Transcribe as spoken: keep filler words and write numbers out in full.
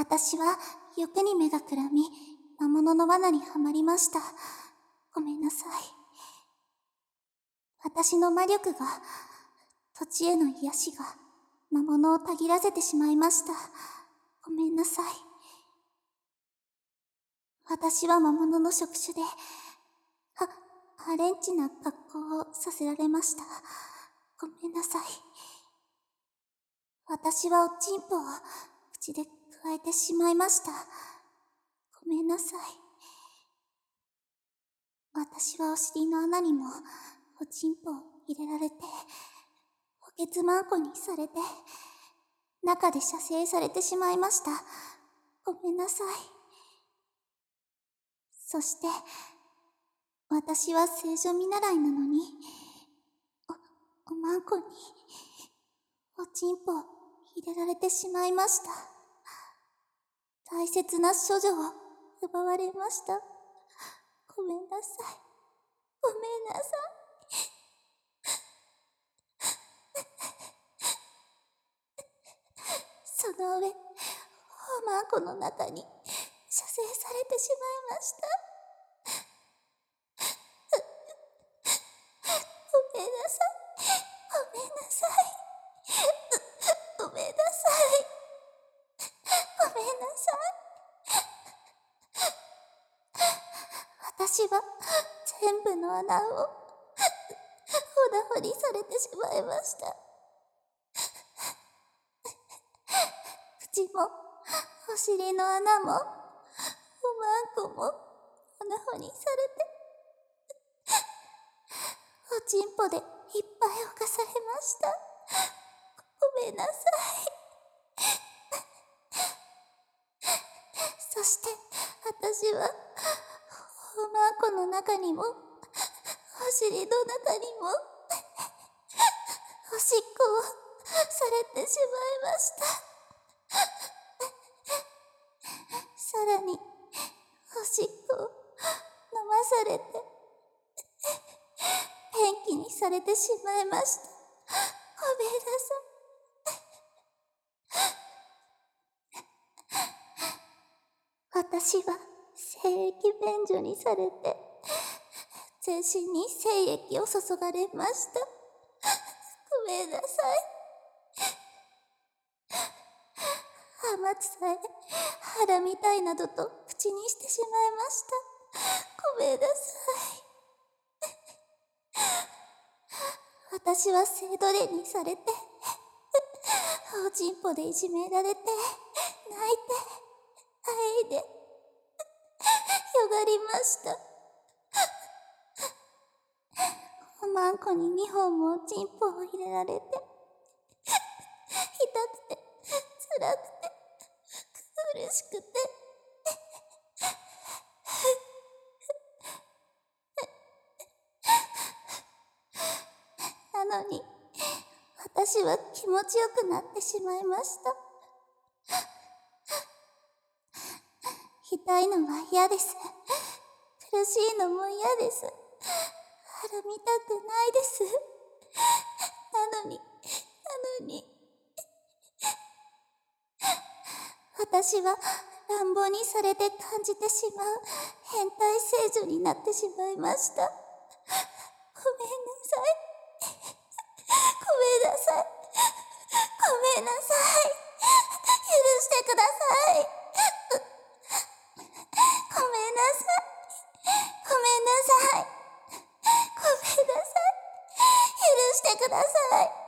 私は欲に目がくらみ、魔物の罠にはまりました。ごめんなさい。私の魔力が、土地への癒しが、魔物をたぎらせてしまいました。ごめんなさい。私は魔物の職種で、は、ハレンチな格好をさせられました。ごめんなさい。私はおちんぽを口でくわえてしまいました。ごめんなさい。私はお尻の穴にもおちんぽを入れられて、おけつまんこにされて、中で射精されてしまいました。ごめんなさい。そして、私は聖女見習いなのに、お、おまんこに、おちんぽを入れられてしまいました。大切な処女を奪われました。ごめんなさい。ごめんなさい。その上、おまんこの中に射精されてしまいました。ごめんなさい。ごめんなさい。ごめんなさい。ごめんなさい。私は全部の穴をおだ掘りされてしまいました。口もお尻の穴もおまんこも穴掘りされて、おちんぽでいっぱい侵されました。ごめんなさい。そして私はおまんこの中にもお尻の中にもおしっこをされてしまいました。さらにおしっこを飲まされて便器にされてしまいました。ごめんなさい。私は精液便所にされて全身に精液を注がれました。ごめんなさい。浜地さえ腹みたいなどと口にしてしまいました。ごめんなさい。私は性奴隷にされて、おちんぽでいじめられて、泣いて、あえいで、よがりました。おまんこににほんもおちんぽを入れられて、痛くて、辛くて、苦しくて、なのに、私は気持ちよくなってしまいました。痛いのは嫌です。苦しいのも嫌です。腹見たくないです。なのに、なのに。私は乱暴にされて感じてしまう変態聖女になってしまいました。ごめんなさい。ごめんなさい。ごめんなさい。許してください。ごめんなさい。ごめんなさい。ごめんなさい。許してください。